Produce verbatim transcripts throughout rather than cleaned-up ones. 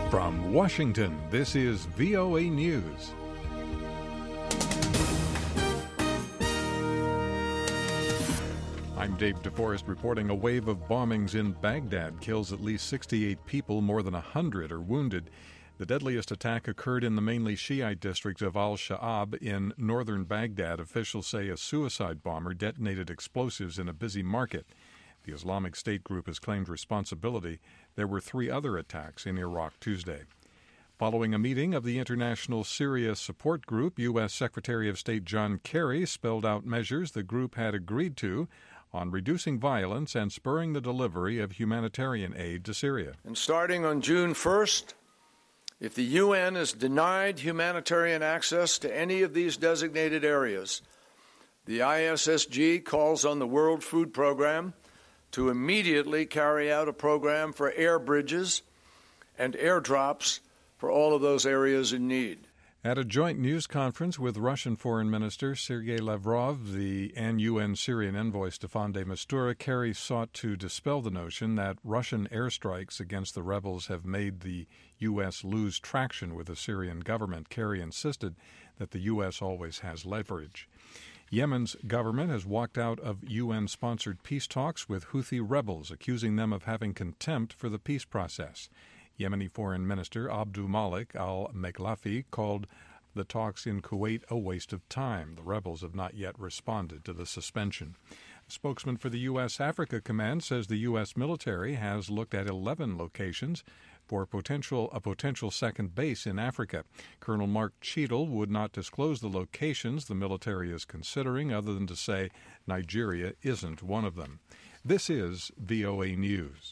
From Washington, this is V O A News. I'm Dave DeForest reporting a wave of bombings in Baghdad kills at least sixty-eight people, more than one hundred are wounded. The deadliest attack occurred in the mainly Shiite district of Al-Sha'ab in northern Baghdad. Officials say a suicide bomber detonated explosives in a busy market. The Islamic State group has claimed responsibility. There were three other attacks in Iraq Tuesday. Following a meeting of the International Syria Support Group, U S Secretary of State John Kerry spelled out measures the group had agreed to on reducing violence and spurring the delivery of humanitarian aid to Syria. And starting on June first, if the U N is denied humanitarian access to any of these designated areas, the I S S G calls on the World Food Program to immediately carry out a program for air bridges and airdrops for all of those areas in need. At a joint news conference with Russian Foreign Minister Sergei Lavrov, the and U N Syrian envoy Staffan de Mistura, Kerry sought to dispel the notion that Russian airstrikes against the rebels have made the U S lose traction with the Syrian government. Kerry insisted that the U S always has leverage. Yemen's government has walked out of U N-sponsored peace talks with Houthi rebels, accusing them of having contempt for the peace process. Yemeni Foreign Minister Abdul Malik al-Mekhlafi called the talks in Kuwait a waste of time. The rebels have not yet responded to the suspension. A spokesman for the U S Africa Command says the U S military has looked at eleven locations for potential a potential second base in Africa. Colonel Mark Cheadle would not disclose the locations the military is considering, other than to say Nigeria isn't one of them. This is V O A News.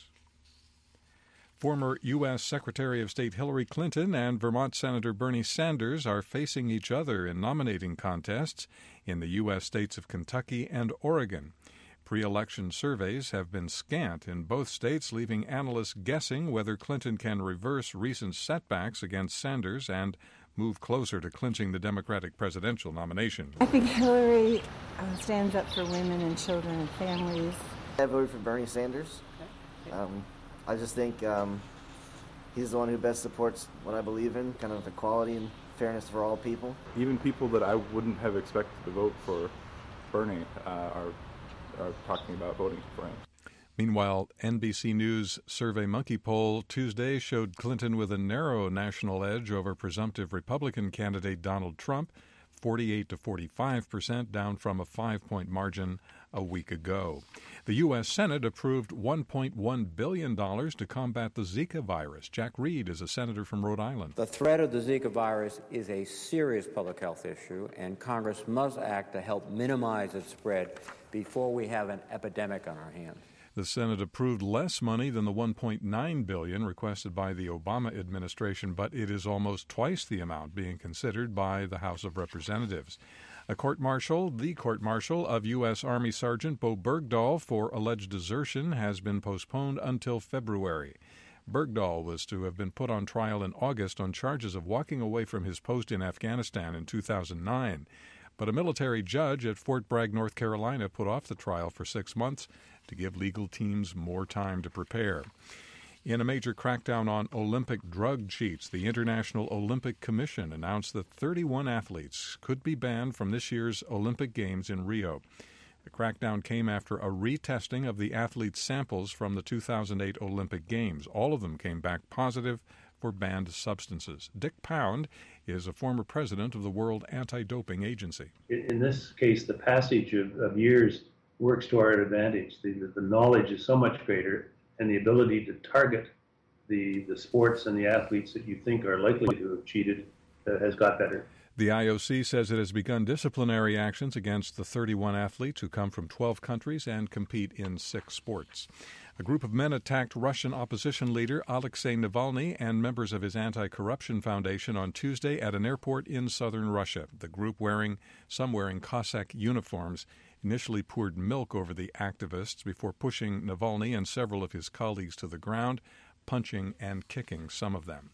Former U S Secretary of State Hillary Clinton and Vermont Senator Bernie Sanders are facing each other in nominating contests in the U S states of Kentucky and Oregon. Pre-election surveys have been scant in both states, leaving analysts guessing whether Clinton can reverse recent setbacks against Sanders and move closer to clinching the Democratic presidential nomination. I think Hillary uh, stands up for women and children and families. I voted for Bernie Sanders. Um, I just think um, he's the one who best supports what I believe in, kind of equality and fairness for all people. Even people that I wouldn't have expected to vote for Bernie uh, are, are talking about voting for him. Meanwhile, N B C News SurveyMonkey poll Tuesday showed Clinton with a narrow national edge over presumptive Republican candidate Donald Trump, forty-eight to forty-five percent, down from a five-point margin a week ago. The U S Senate approved one point one billion dollars to combat the Zika virus. Jack Reed is a senator from Rhode Island. The threat of the Zika virus is a serious public health issue, and Congress must act to help minimize its spread before we have an epidemic on our hands. The Senate approved less money than the one point nine billion dollars requested by the Obama administration, but it is almost twice the amount being considered by the House of Representatives. A court-martial, the court-martial of U S. Army Sergeant Bo Bergdahl for alleged desertion has been postponed until February. Bergdahl was to have been put on trial in August on charges of walking away from his post in Afghanistan in two thousand nine. But a military judge at Fort Bragg, North Carolina, put off the trial for six months to give legal teams more time to prepare. In a major crackdown on Olympic drug cheats, the International Olympic Commission announced that thirty-one athletes could be banned from this year's Olympic Games in Rio. The crackdown came after a retesting of the athletes' samples from the two thousand eight Olympic Games. All of them came back positive for banned substances. Dick Pound is a former president of the World Anti-Doping Agency. In this case, the passage of, of years works to our advantage. The, the knowledge is so much greater, and the ability to target the, the sports and the athletes that you think are likely to have cheated uh, has got better. The I O C says it has begun disciplinary actions against the thirty-one athletes who come from twelve countries and compete in six sports. A group of men attacked Russian opposition leader Alexei Navalny and members of his anti-corruption foundation on Tuesday at an airport in southern Russia. The group, wearing some wearing Cossack uniforms, initially poured milk over the activists before pushing Navalny and several of his colleagues to the ground, punching and kicking some of them.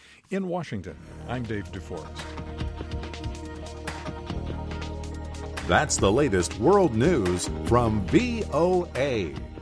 In Washington, I'm Dave DeForest. That's the latest world news from V O A.